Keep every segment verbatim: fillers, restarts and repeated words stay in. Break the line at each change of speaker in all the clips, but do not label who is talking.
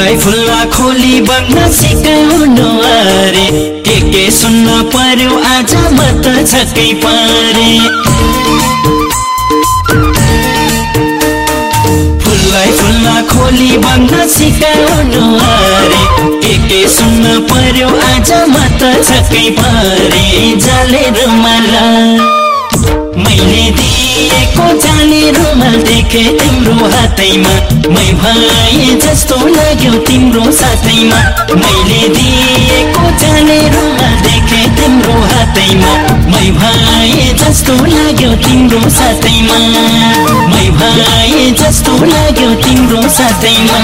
फुललाई फुल्ला खोली बग्न सिकाउनु अरे के के सुन्न पर्यो आज म त छक्कै परे फुललाई फुल्ला खोली बग्न सिकाउनु अरे के के सुन्न पर्यो आज म त छक्कै परे जाले रुमाला मैले दिएको जाने रुमाल देखे तिम्रो हातैमा मै भए जस्तो लाग्यो तिम्रो साथैमा मैले दिएको जाने रुमाल देखे तिम्रो हातैमा मै भए जस्तो लाग्यो तिम्रो साथैमा मै भए जस्तो लाग्यो तिम्रो साथैमा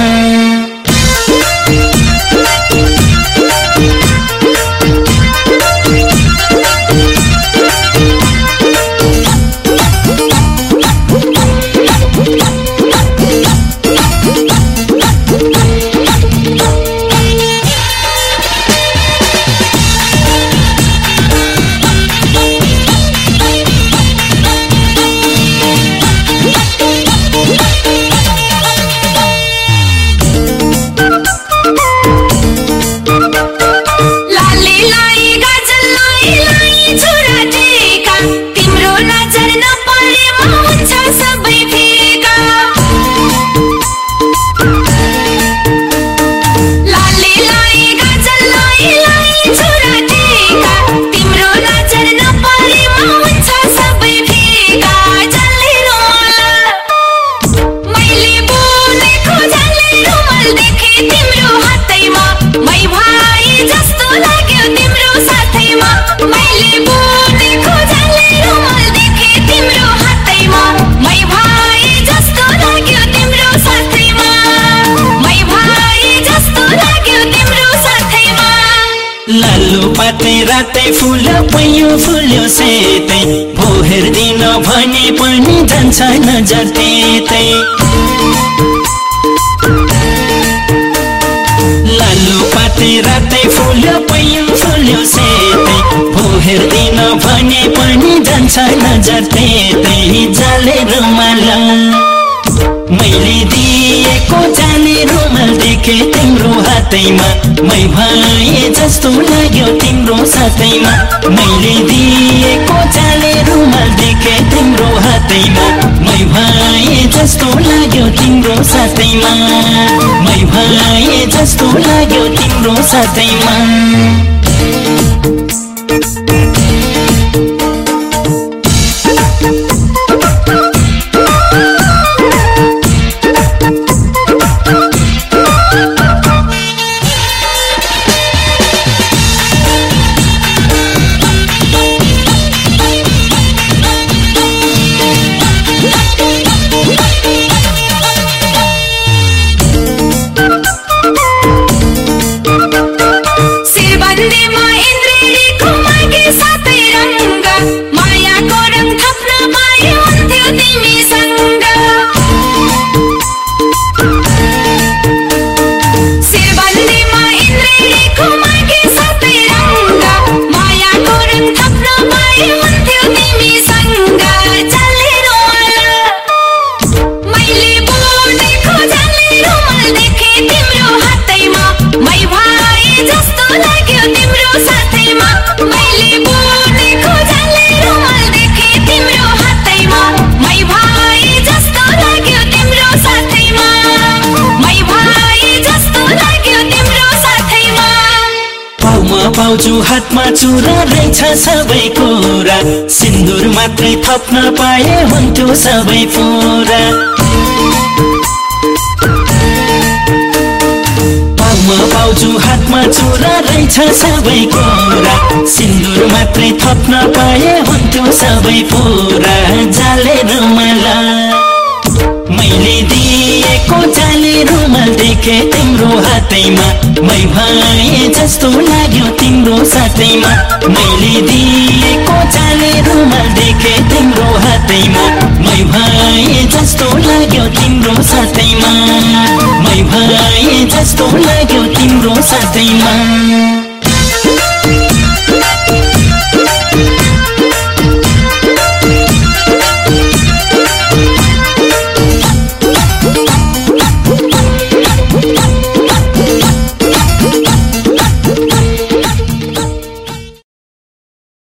लालु पाते रातै फुल पैयो फुल्यो सेतै भोहेर दिन भने पनि जान्छ नजर त्यतै लालु पाते रातै फुल पैयो फुल्यो सेतै भोहेर दिन भने पनि जान्छ नजर त्यतै जाले रुमाला मैले दिएको जाने रुमाल देखे तिम्रो हातैमा मै भए जस्तो लाग्यो तिम्रो साथैमा मैले दिएको जाने रुमाल देखे तिम्रो हातैमा मै भए जस्तो लाग्यो तिम्रो साथैमा मै भए जस्तो लाग्यो तिम्रो साथैमा पाउँछु हातमा चुरा रहेछ सबै कुरा सिन्दुर मात्रै थप्न पाए हुन्थ्यो सबै पुरा पाउमा पाउँछु हातमा चुरा रहेछ सबै कुरा सिन्दुर मात्रै थप्न पाए हुन्थ्यो सबै पुरा जाले रुमाला मैले दिएको जाले रुमाल देखे तिम्रो हातैमा मै भए जस्तो लाग्यो तिम्रो साथैमा मैले दिएको जाले रुमाल देखे तिम्रो हातैमा मै भए जस्तो लाग्यो तिम्रो साथैमा मै भए जस्तो लाग्यो तिम्रो साथैमा